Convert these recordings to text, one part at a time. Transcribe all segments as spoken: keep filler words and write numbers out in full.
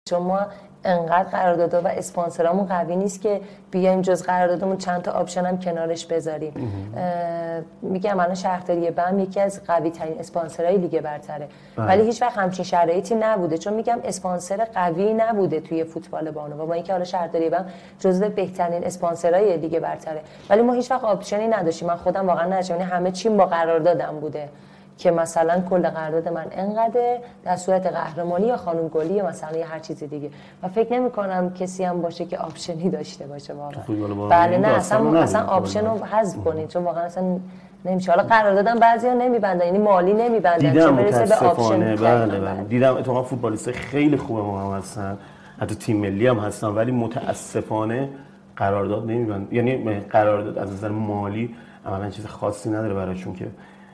شما انقدر قراردادها و اسپانسرامون قوی نیست که بیایم جز قراردادمون چند تا آپشن هم کنارش بذاریم. میگم الان شهرداری بم یکی از قوی ترین اسپانسرهای لیگ برتره، ولی هیچ وقت همچین شرایطی نبوده، چون میگم اسپانسر قوی نبوده توی فوتبال بانو و با اینکه حالا شهرداری بم جزو بهترین اسپانسرهای لیگ برتره، ولی ما هیچ وقت آپشنی نداشتیم. من خودم واقعا نداشتم، یعنی همه چیم با قراردادم بوده که مثلا کل قرارداد من انقدر در صورت قهرمانی یا خانم گلی یا مثلا یا هر چیز دیگه، و فکر نمی کنم کسی هم باشه که آپشنی داشته باشه واقعا. بله نه اصلا اصلا آپشن رو حذف کنید، چون واقعا اصلا نمیشه. حالا قراردادم بعضیا نمیبندن، یعنی مالی نمیبندن، چه برسه به آپشن. بله بله دیدم اتفاقا فوتبالیست خیلی خوبه ما هم هستن، حتی تیم ملی هم هستن، ولی متاسفانه قرارداد نمیبندن، یعنی قرارداد از نظر مالی عملاً چیز خاصی نداره براشون که.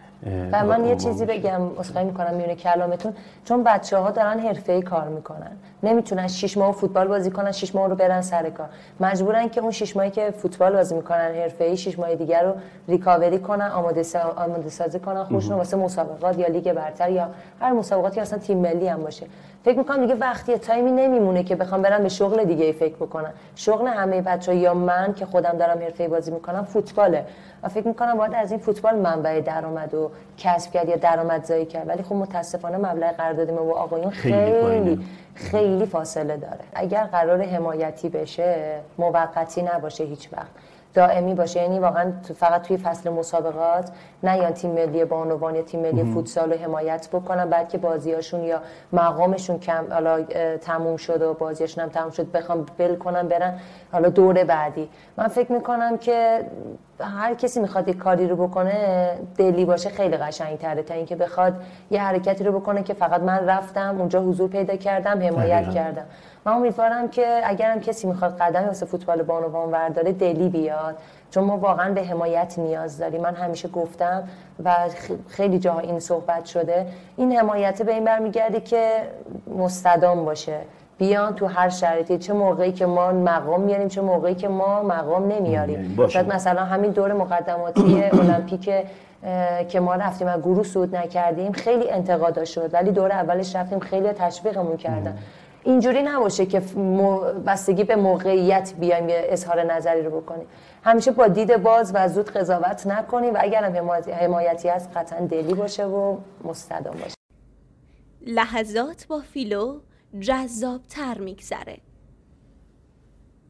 و من یه چیزی بگم، عذرخواهی میکنم میونه کلامتون، چون بچه‌ها دارن حرفه‌ای کار میکنن، نمیتونن شش ماه فوتبال بازی کنن، شش ماه رو برن سر کار، مجبورن که اون شش ماهی که فوتبال بازی میکنن حرفه‌ای، شش ماه دیگر رو ریکاوری کنن، آماده سا... آماده سازی کنن خودشون واسه مسابقات یا لیگ برتر یا هر مسابقاتی اصلا تیم ملی هم باشه. فکر میکنم دیگه وقتی تایمی نمیمونه که بخوام برن به شغل دیگه ای فکر بکنن. شغل همه بچه‌ها یا من که خودم دارم حرفه‌ای بازی میکنم فوتباله و فکر میکنم باید از این فوتبال منبع درآمد و کسب کرد یا درآمدزایی کرد، ولی خب متاسفانه مبلغ قرارداد ما با آقایون خیلی خیلی فاصله داره. اگر قرار حمایتی بشه موقتی نباشه، هیچ وقت دائمی باشه، یعنی واقعا فقط توی فصل مسابقات نه یا تیم ملی بانوان یا تیم ملی فوتسال رو حمایت بکنن، بعد که بازیاشون یا مقامشون کم حالا تموم شد و بازیاشون هم تموم شد بخوام ول کنن برن حالا دوره بعدی. من فکر میکنم که هر کسی میخواد یک کاری رو بکنه دلی باشه خیلی قشنگ‌تره تا اینکه بخواد یه حرکتی رو بکنه که فقط من رفتم اونجا حضور پیدا کردم حمایت کردم. من امیدوارم که اگرم کسی میخواد قدمی واسه فوتبال بانوان ورداره دلی بیاد، چون ما واقعا به حمایت نیاز داریم. من همیشه گفتم و خیلی جاها این صحبت شده، این حمایت به این برمیگرده که مستدام باشه، بیان تو هر شرایطی، چه موقعی که ما مقام میاریم چه موقعی که ما مقام نمیاریم. شاید مثلا همین دور مقدماتی المپیک که ما رفتیم و گروه صعود نکردیم خیلی انتقادا شد، ولی دور اولش رفتیم خیلی تشویقمون کردن. اینجوری نباشه که بستگی به موقعیت بیایم یه اظهار نظری رو بکنیم، همیشه با دید باز و زود قضاوت نکنیم و اگرم حمایتی هست قطعا دلی باشه و مستدام باشه. لحظات با فیلو جذاب‌تر می‌گذره.